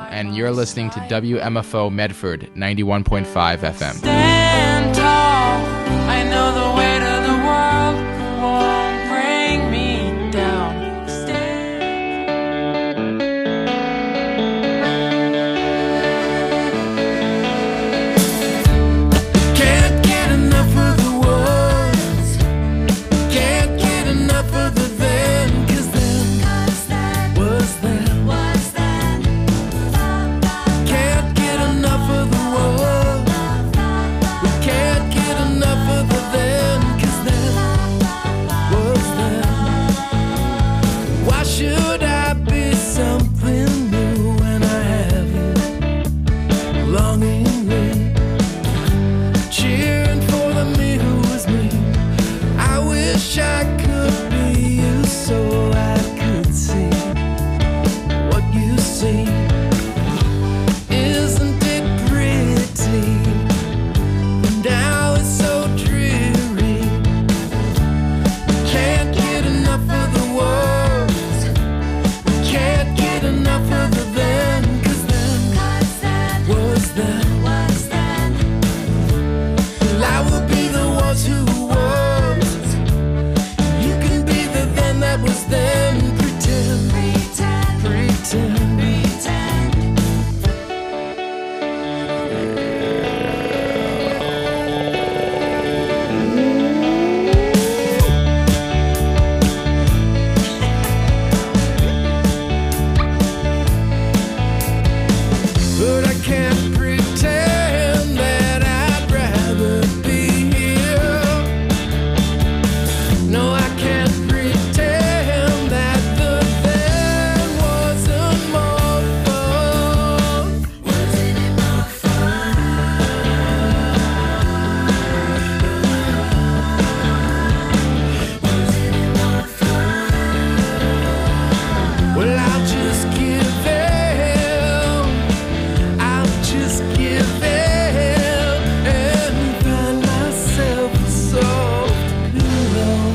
and you're listening to WMFO Medford 91.5 FM. Stand tall. I know the weight of the world won't bring me down. Can't get enough of the words. Can't get enough of the then. 'Cause then was then. Can't get enough of the words. We can't get enough of the then. 'Cause then was then. Why should I be something new when I have you longingly cheering for the me who was me? I wish I could be you so I could see what you see. Isn't it pretty? Now it's so dreary. Can't get enough of the words. Can't get enough of the then. 'Cause then was then. Well, I will be the ones who was. You can be the then that was then. Pretend, pretend. But I can't pretend that I'd rather be here. No, I can't pretend that the then wasn't more fun. Wasn't it more fun? Wasn't it more fun? Well, I'll just give in. I'll just give in and find myself a soft pillow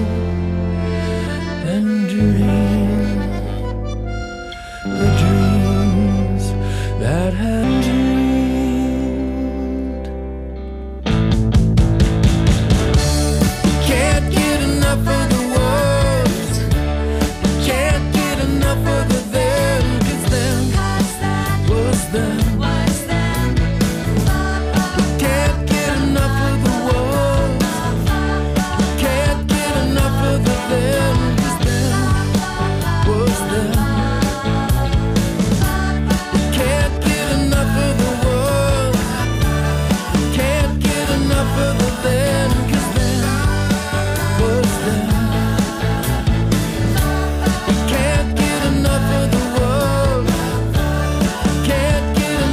and dream the dreams that had dreamed. Can't get enough of the words. Can't get enough of the then. 'Cause then was then. Can't get enough of the words. Can't get enough of the then. 'Cause then was then. Can't get enough of the words. Can't get enough of the then. 'Cause then was then. Can't get enough of the words. Can't get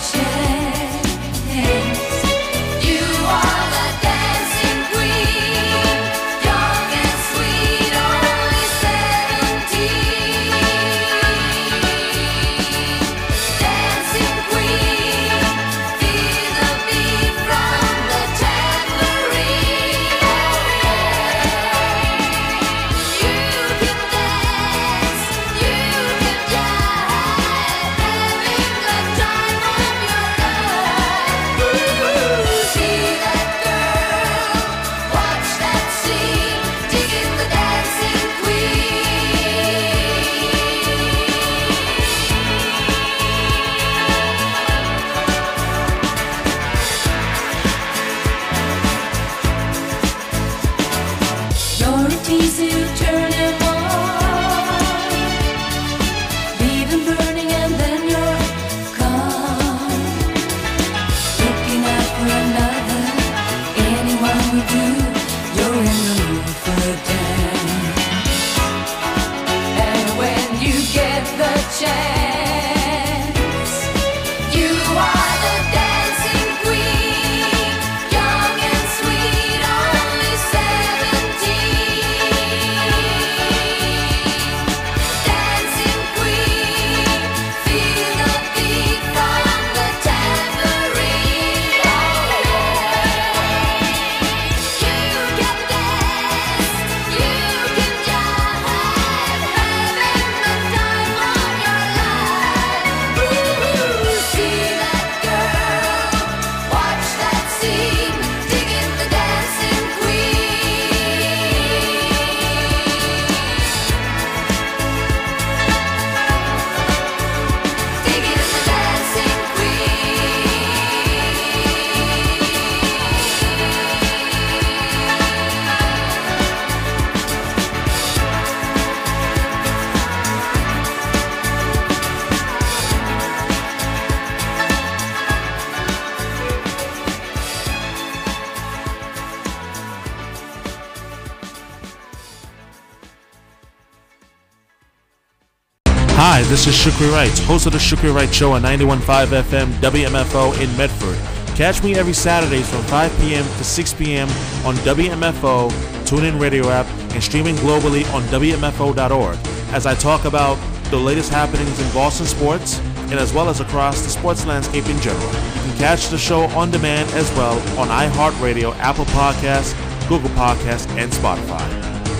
Hi, this is Shukri Wright, host of the Shukri Wright Show on 91.5 FM WMFO in Medford. Catch me every Saturdays from 5 p.m. to 6 p.m. on WMFO, TuneIn Radio app, and streaming globally on WMFO.org as I talk about the latest happenings in Boston sports and as well as across the sports landscape in general. You can catch the show on demand as well on iHeartRadio, Apple Podcasts, Google Podcasts, and Spotify.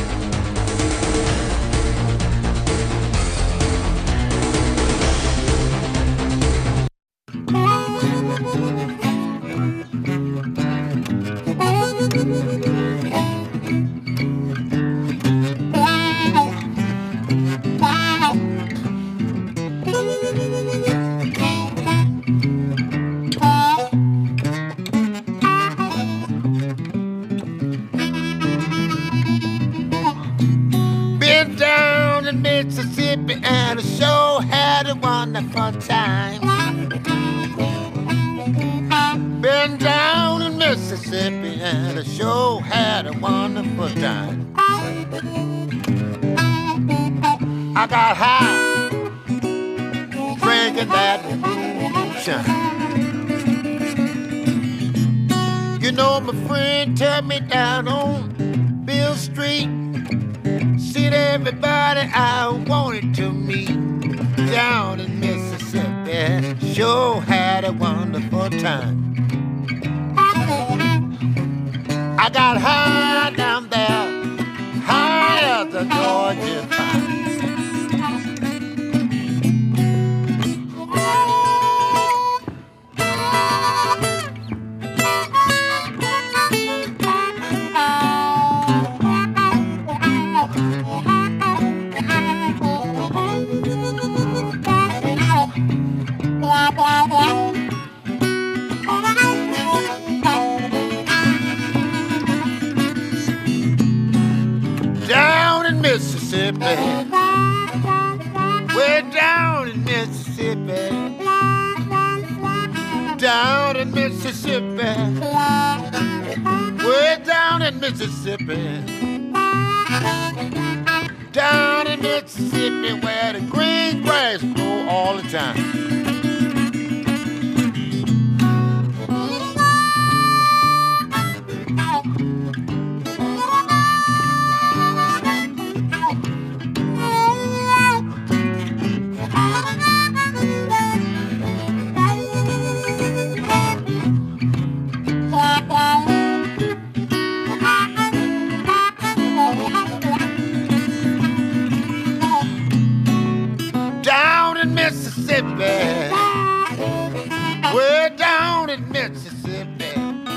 I got high, drinking that moonshine. You know, my friend took me down on Bill Street. Seen everybody I wanted to meet down in Mississippi. Sure had a wonderful time. I got high down there, high as the Georgia pine. Down in Mississippi, way down in Mississippi, down in Mississippi, way down in Mississippi, down in Mississippi, where the green grass grow all the time. way down in Mississippi.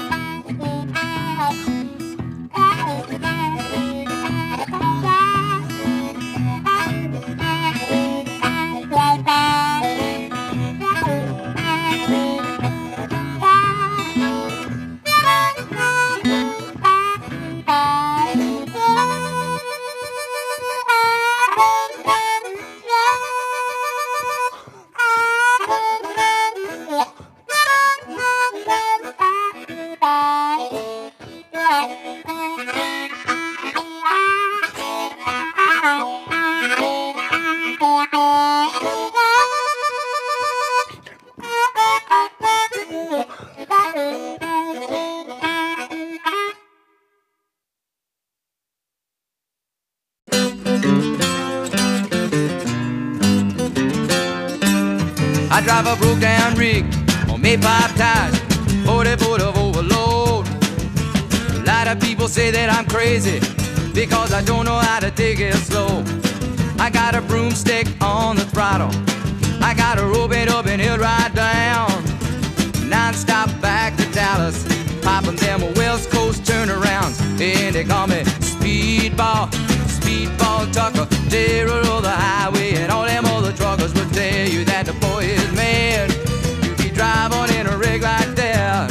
I drive a broke down rig on May 5 tires, 40 foot of overload. A lot of people say that I'm crazy because I don't know how to take it slow. I got a broomstick on the throttle, I got a rope it up and he'll ride down. Non-stop back to Dallas, popping them West Coast turnarounds. And they call me Speedball, Speedball Tucker, terror of the highway. And all them other truckers will tell you that the boy is mad to be driving in a rig like that.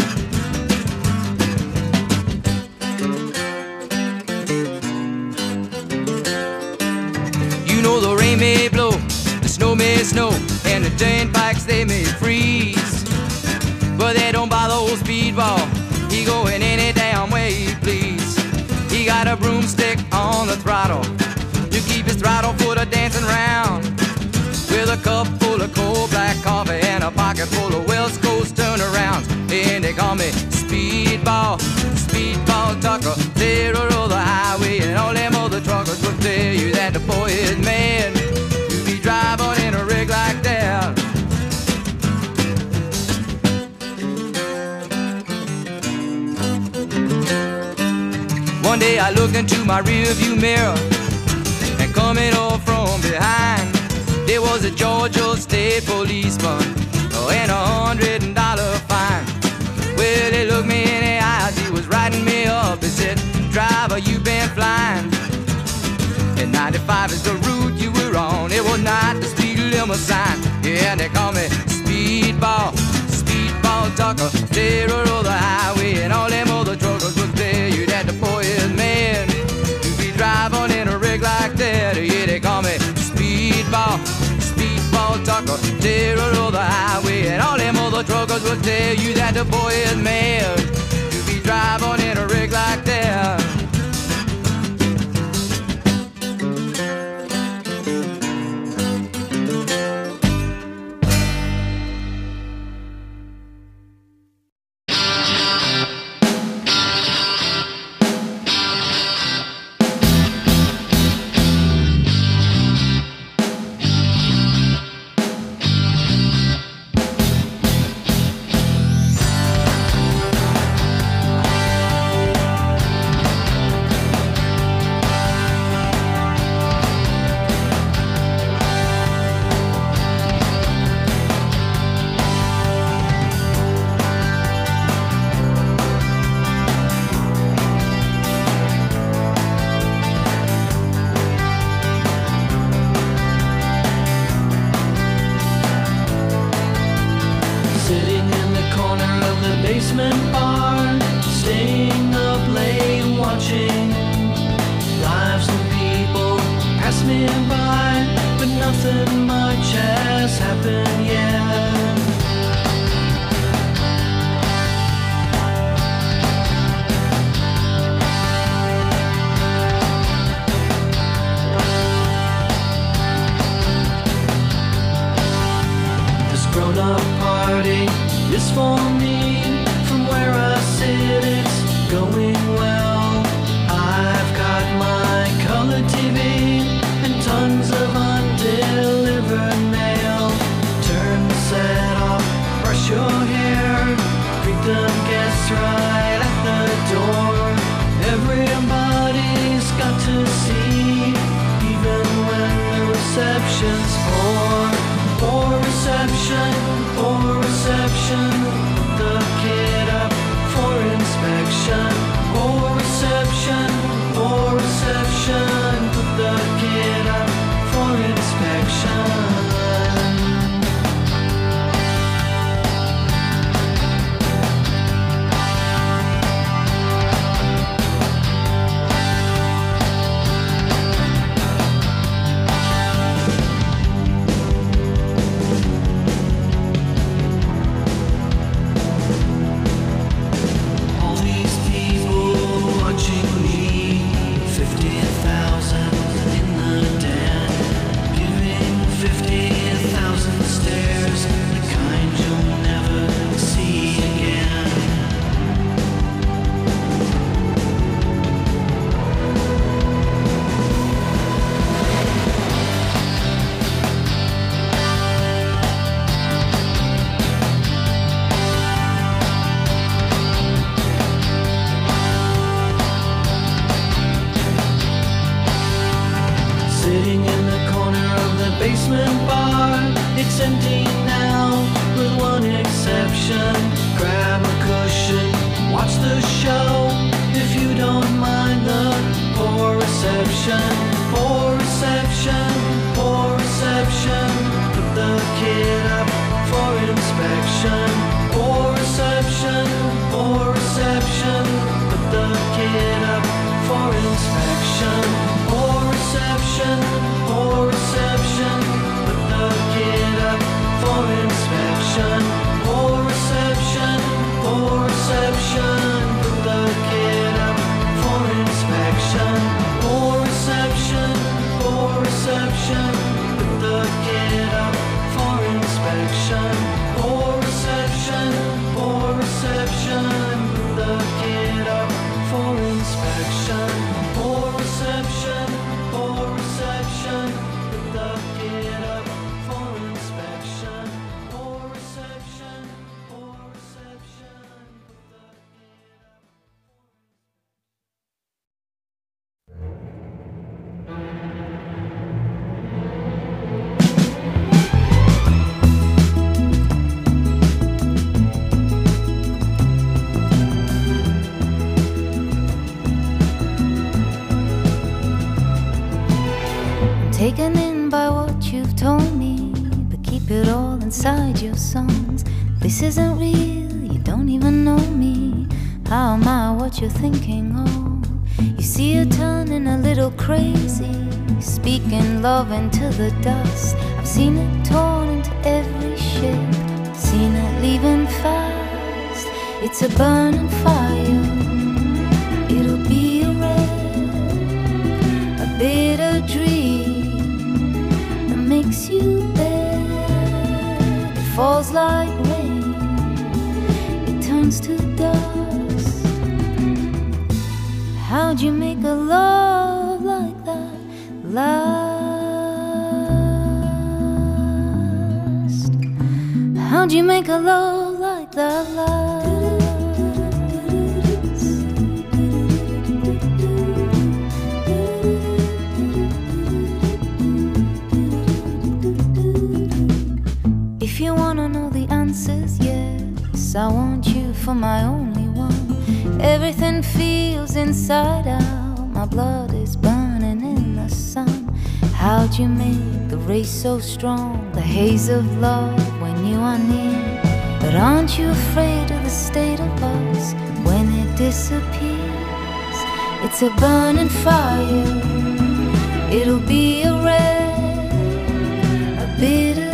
You know the rain may blow, the snow may snow, and the turnpikes they may freeze, but they don't bother old Speedball. He going any damn way he please. He got a broomstick on the throttle to keep his throttle foot a dancing round, with a cup full of cold black coffee and a pocket full of West Coast turnarounds. And they call me Speedball, Speedball Tucker, terror of the highway. And all them other truckers will tell you that the boy is mad to be driving in a rig like that. One day I looked into my rearview mirror, and coming up from behind, there was a Georgia State policeman and $100 fine. Well, he looked me in the eyes, he was writing me up. He said, "Driver, you been flying, and 95 is the route you were on. It was not the speed limit sign." Yeah, and they call me Speedball, Speedball Tucker, terror of the highway. And all them other truckers will tell you that the boy is mad to be driving in a rig like that. Yeah, they call me Speedball, Speedball Tucker, terror of the highway. And all them other truckers will tell you that the boy is mad to be driving in a rig like that. Poor reception, grab a cushion, watch the show. If you don't mind the poor reception, poor reception, poor reception. Put the kid up for inspection. Poor reception, poor reception. Put the kid up for inspection. Poor reception, poor reception. Put the kid up for inspection. Poor reception, poor reception. Put the kid up for inspection. Poor reception, poor reception. Put the kid up for inspection. Poor reception, poor reception. Put the kid up for inspection. Poor reception, poor reception. Put the kid up for inspection. Poor reception, poor reception. Put the Taken in by what you've told me, but keep it all inside your songs. This isn't real, you don't even know me. How am I what you're thinking of? You see her turning a little crazy, speaking love into the dust. I've seen it torn into every shape, seen it leaving fast. It's a burning fire, it'll be a red, a bitter dream makes you bad. It falls like rain, it turns to dust. How'd you make a love like that last? How'd you make a love like that last? If you wanna know the answers, yes, I want you for my only one. Everything feels inside out, my blood is burning in the sun. How'd you make the race so strong, the haze of love when you are near? But aren't you afraid of the state of us when it disappears? It's a burning fire, it'll be a red, a bitter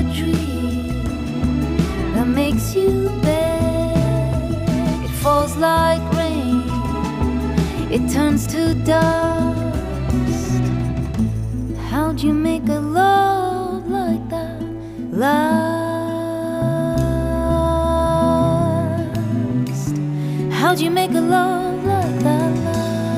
that makes you bad. It falls like rain, it turns to dust. How'd you make a love like that last? How'd you make a love like that last?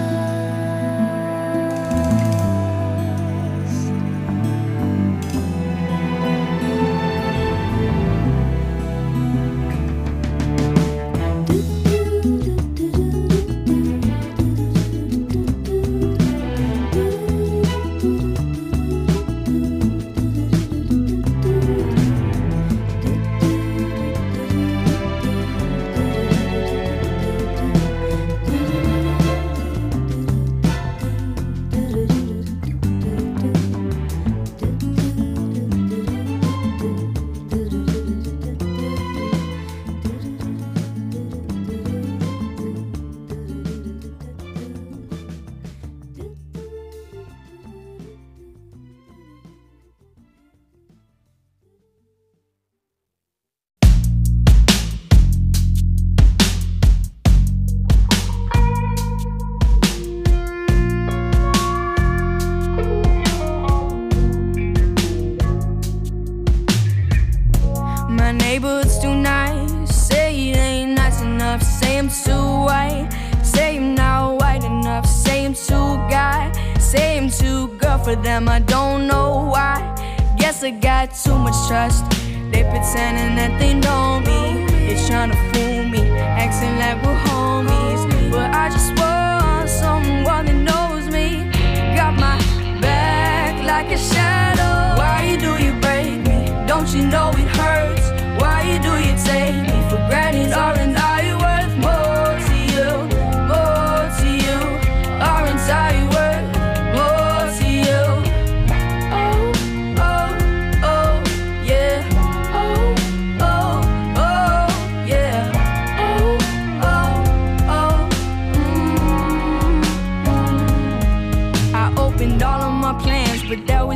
neighborhood's too nice. Say it ain't nice enough. Say I'm too white. Say I'm not white enough. Say I'm too guy. Say I'm too girl for them. I don't know why. Guess I got too much trust. They pretending that they know me. They tryna fool me, acting like we're homies. But I just want someone that knows me. Got my back like a shadow. Why do you break me? Don't you know it hurts? Why do you take me for granted all in all?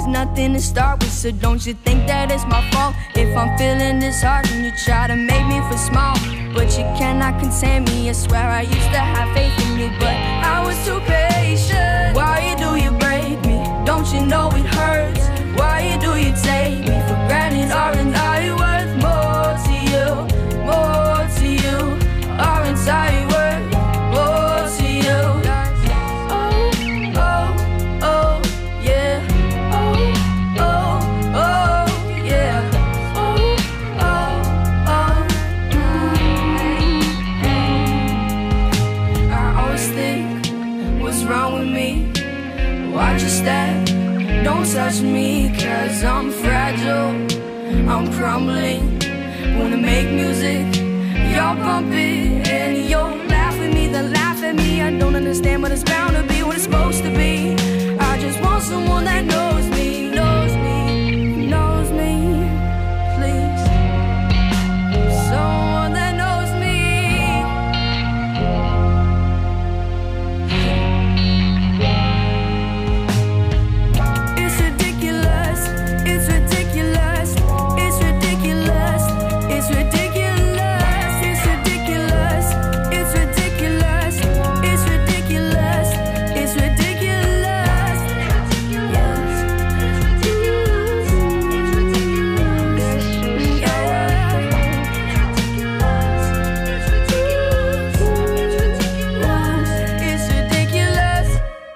nothing to start with, so don't you think that it's my fault if I'm feeling disheartened? You try to make me feel small, but you cannot contain me. I swear I used to have faith in you, but I was too patient. Why do you break me? Don't you know it hurts? Why do you take me for granted? Aren't I worth more to you? More to you? Aren't I worth more to you? Oh, oh, oh, yeah. Oh, oh, oh, yeah. Oh, oh, oh. I always think, what's wrong with me? Watch your step, don't touch me, 'cause I'm fragile, I'm crumbling. Wanna make music, y'all bump it, and you'll laugh at me, then laugh at me. I don't understand, but it's bound to be what it's supposed to be. I just want someone that knows me, knows me, knows me, please. Someone that knows me. It's ridiculous, it's ridiculous, it's ridiculous, it's ridiculous, it's ridiculous, it's ridiculous, it's ridiculous, it's ridiculous, it's ridiculous.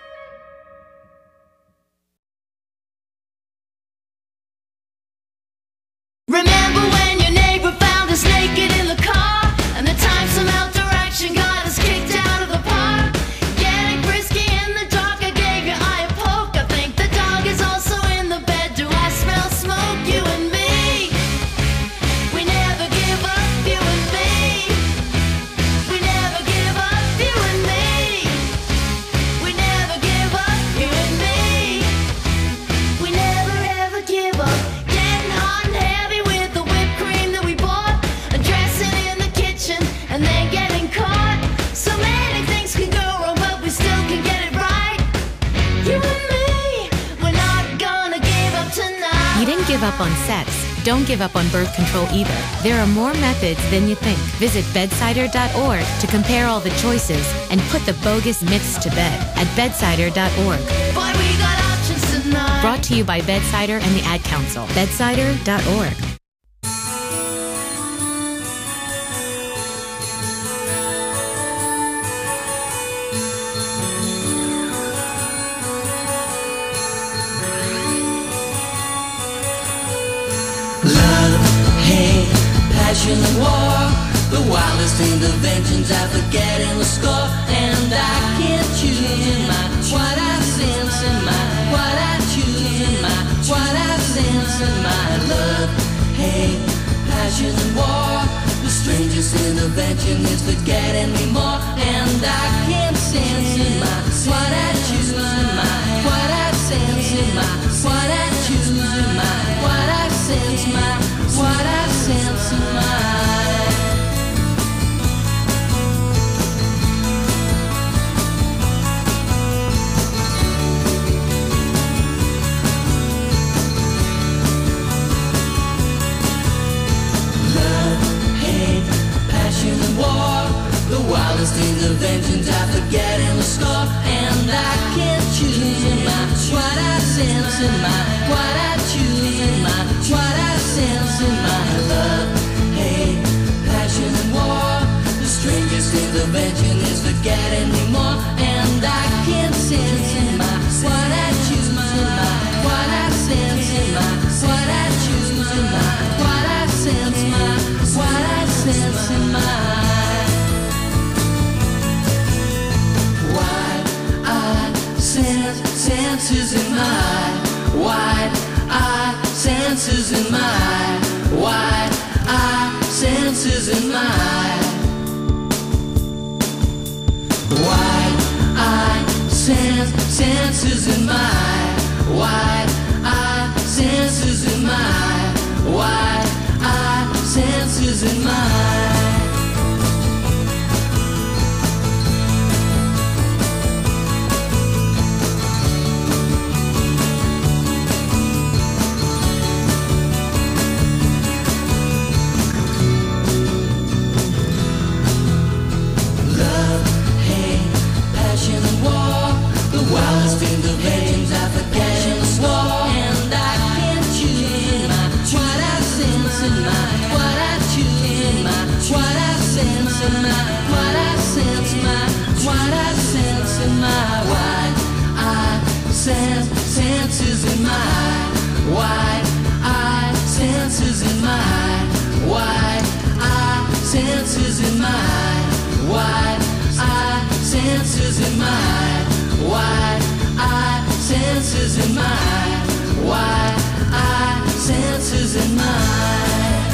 Remember when your neighbor found us naked in the car, and the time some outdoor action got us kicked out of the park? Getting frisky in the dark, I gave your eye a poke. I think the dog is also in the bed. Do I smell smoke? You and me, we never give up. You and me, we never give up. You and me, we never give up. You and me, we never ever give up. Getting hot and heavy with the whipped cream that we bought, dressing in the kitchen and then getting caught. So many things can go wrong, but we still can get it right. You and me, we're not gonna give up tonight. You didn't give up on sex. Don't give up on birth control either. There are more methods than you think. Visit bedsider.org to compare all the choices and put the bogus myths to bed at bedsider.org. Boy, we got options tonight. Brought to you by Bedsider and the Ad Council. Bedsider.org. Love, hate, passion and war, the wildest interventions I forget in the score. And I can't choose in my what I sense in my what I choose in my what I sense in my love, hate, passion and war. The strangest intervention is forgetting me more. And I can't sense in my what I choose in my what I sense in my what I choose in my what I sense my what I sense in my. Love, hate, passion and war, the wildest interventions I forget in the score. And I can't choose in my what I sense in my what I choose in my what I sense in my love, hate, passion and war. The strangest intervention is forgetting me more. And I can't sense in my what I choose in my what I sense in my what I choose in my what I sense my what I sense in my. Wide eye senses in my wide eye senses in my wide eye senses in my wide eye senses in my wide eye senses in my wide eye senses in my. sense in my, what I sense my, what I sense in my wide eye senses in my wide eye senses in my wide eye senses in my wide eye senses in my wide eye senses in my wide eye senses in my.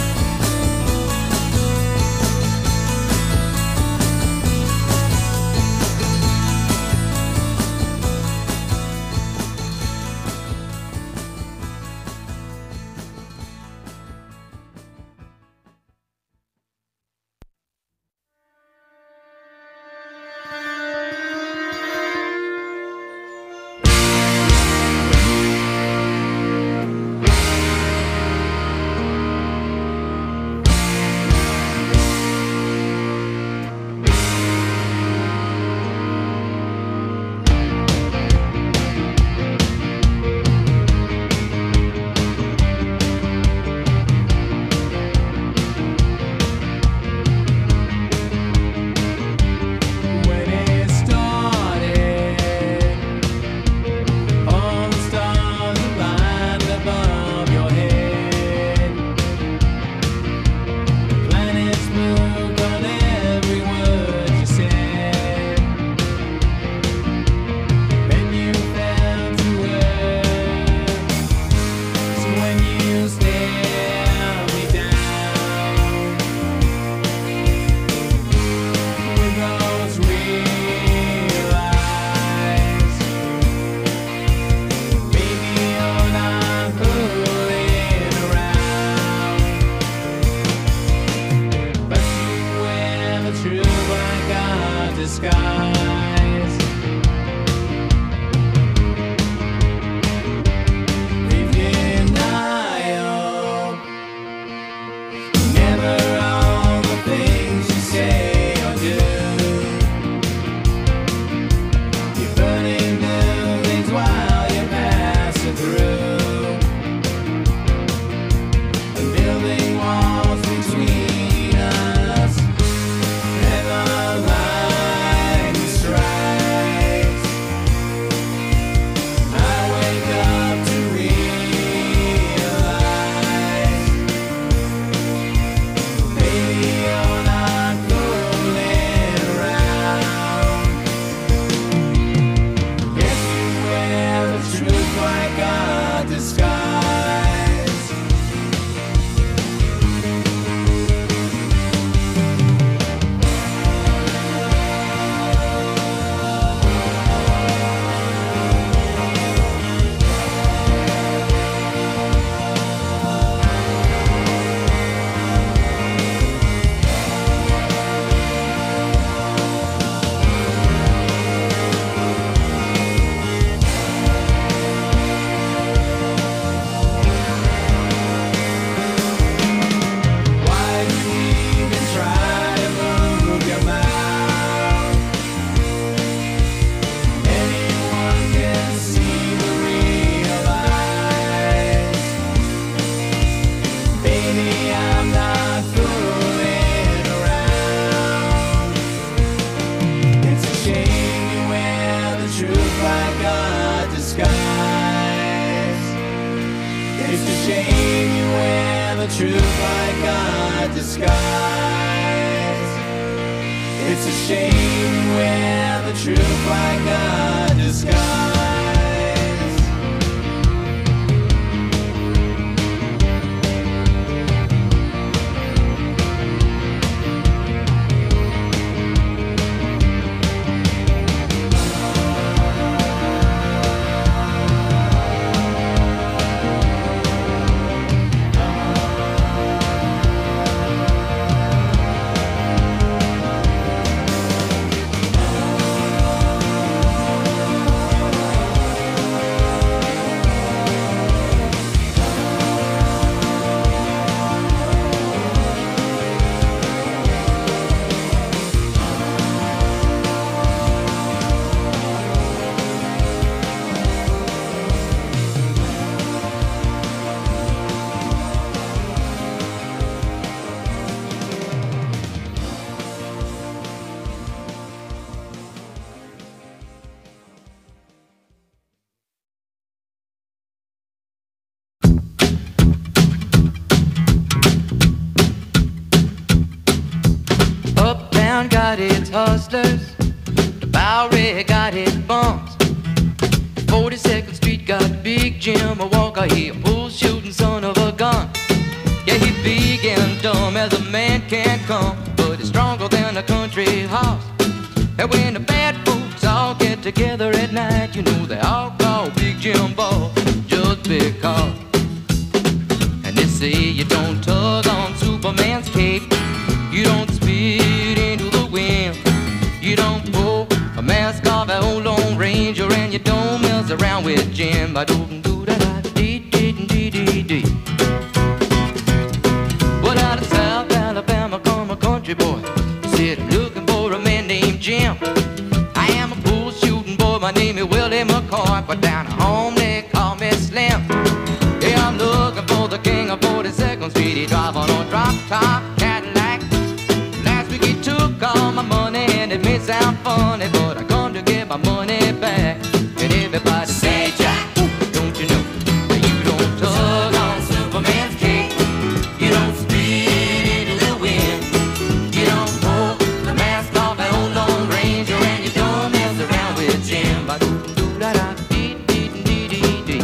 It's a shame you wear the truth like a disguise. Town got its hustlers, the Bowery got its bums. 42nd Street got Big Jim, a Walker, he a bull shooting son of a gun. Yeah, he big and dumb as a man can come, but he's stronger than a country horse. And when the bad folks all get together at night, you know they all call Big Jim Boss just because. And they say you don't tug on Superman's cape, you don't spit into the wind, you don't pull a mask off an old Lone Ranger, and you don't mess around with Jim. Ba-doo-doo-da-da-dee-dee-dee-dee-dee. Well, out of South Alabama come a country boy. He said, I'm looking for a man named Jim. I am a bull shooting boy, my name is Willie McCoy, but down at home they call me Slim. Yeah, I'm looking for the king of 42nd Street. He drive on a drop-top Cadillac. Last week he took all my money, and it may sound funny, but I come to get my money back. And everybody say, Jack, don't you know that you don't tug on Superman's cape, you don't spit into the wind, you don't pull the mask off an old Lone Ranger, and you don't mess around with Jim. Ba-doo-doo-da-da-dee-dee-dee-dee.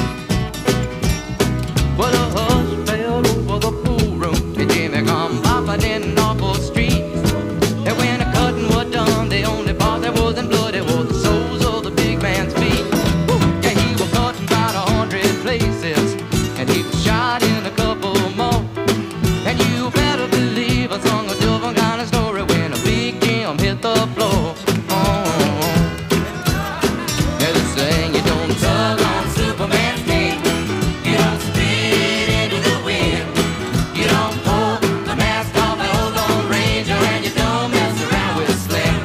Well, a hush fell over the pool room, and Jimmy come bopping in off the street. And when the cutting was done, the only part that wasn't bloody was the soles of the big man's feet. Yeah, he was cutting about 100 places, and he was shot in a couple more. And you better believe I sung a different kind of story when a Big Jim hit the floor. Yeah, they saying you don't tug on Superman's cape, you don't spit into the wind, you don't pull the mask off an old Lone Ranger, and you don't mess around with Slim.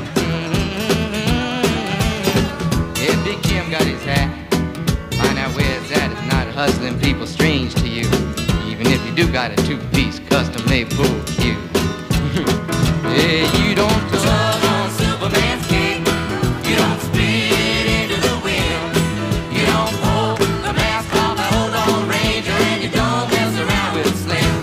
Yeah, Big Jim got his hat. Find out where it's at. It's not hustling people strange to you, even if you do got a two-piece custom-made pool cue. Yeah, you don't tug on Superman's cape, you don't spit into the wind, you don't pull the mask off an old Lone Ranger, and you don't mess around with Slim.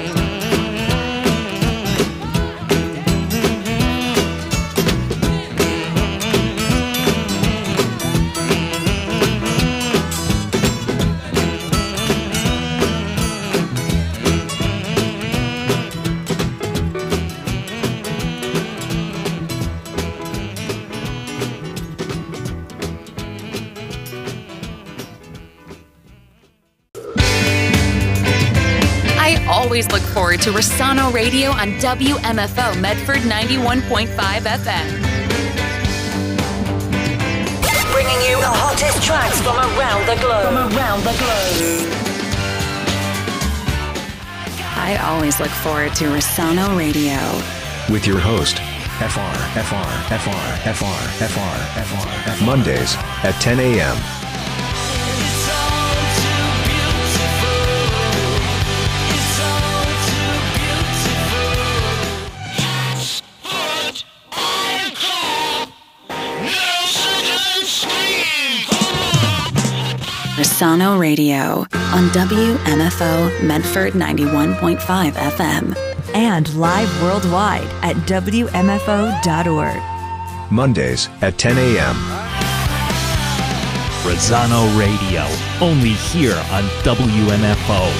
I always look forward to Rossano Radio on WMFO Medford 91.5 FM. Bringing you the hottest tracks from around the globe. I always look forward to Rossano Radio. With your host, Mondays at 10 a.m. Rossano Radio on WMFO Medford 91.5 FM. And live worldwide at WMFO.org. Mondays at 10 a.m. Rossano Radio, only here on WMFO.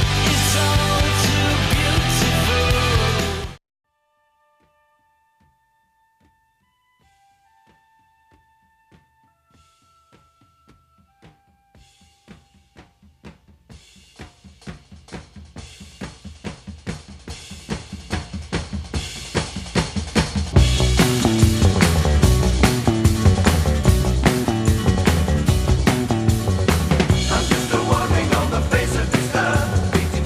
I'm just a wandering on the face of this earth,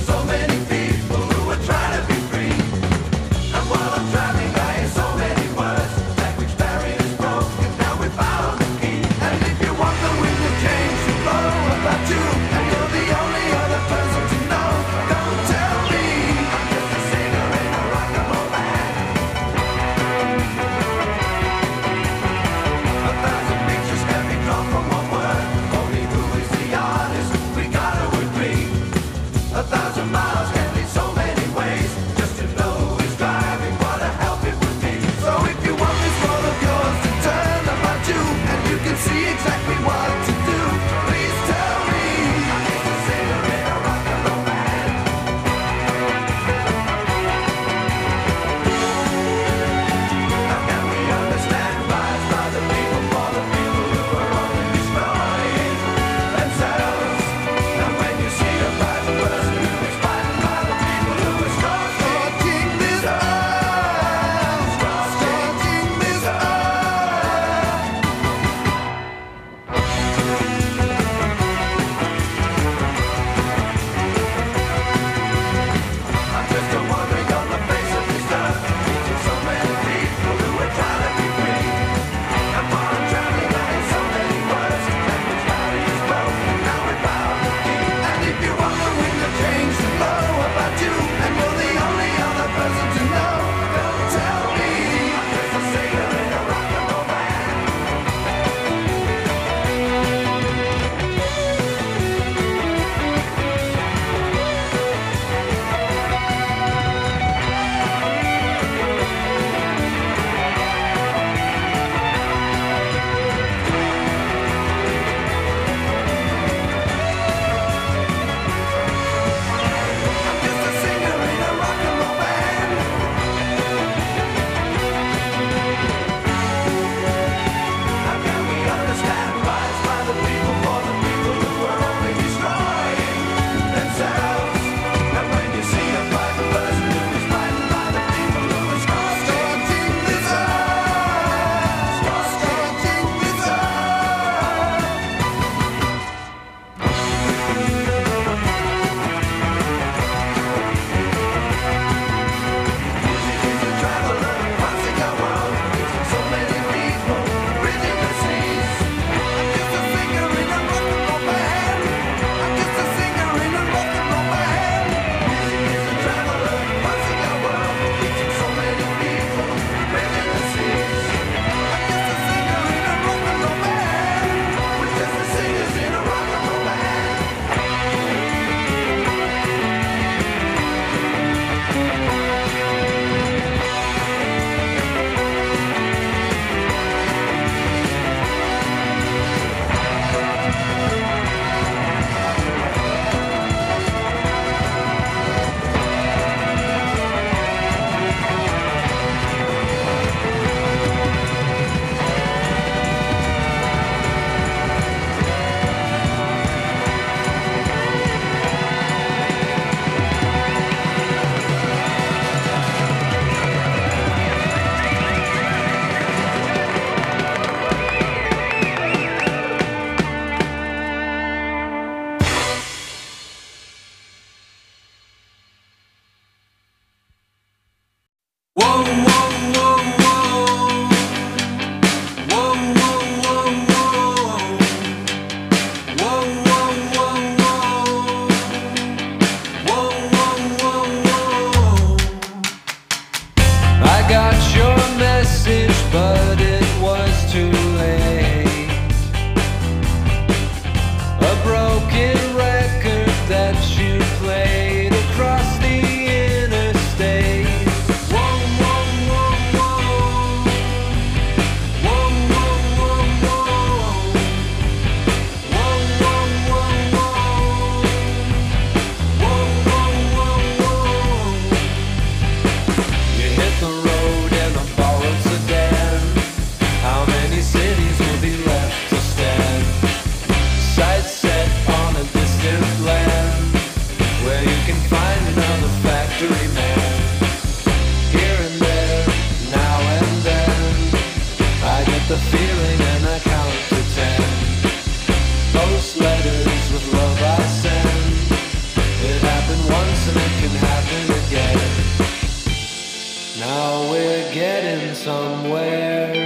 somewhere.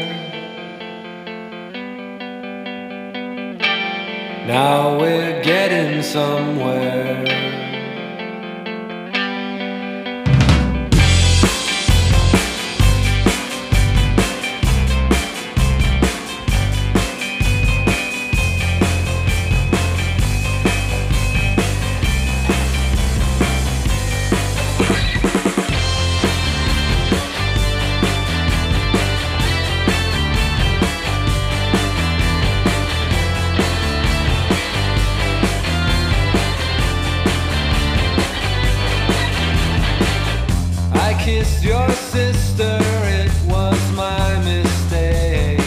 Now we're getting somewhere. Kissed your sister, it was my mistake.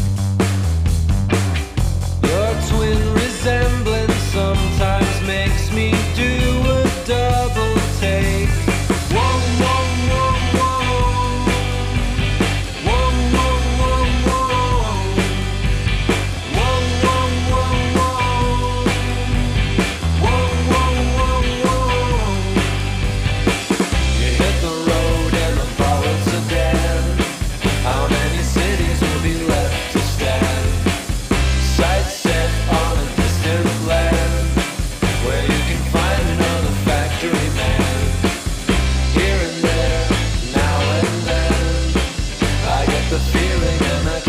Your twin resemblance sometimes makes me do a double take. Whoa, whoa, whoa, whoa. Whoa, whoa, whoa, whoa. Whoa, whoa, whoa, whoa. Whoa, whoa, whoa, whoa. You hit the road and the borrowed sedan. How many cities will be left to stand? Sights set on a distant land, where you can find another factory man. Here and there, now and then, I get the feeling and I